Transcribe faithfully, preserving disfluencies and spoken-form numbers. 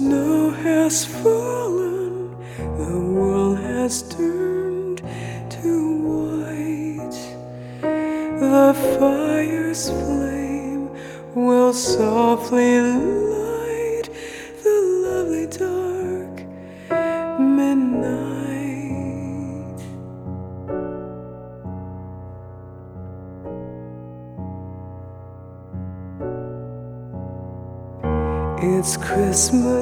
snow has fallen, the world has turned to white. The fire's flame will softly light the lovely dark midnight. It's Christmas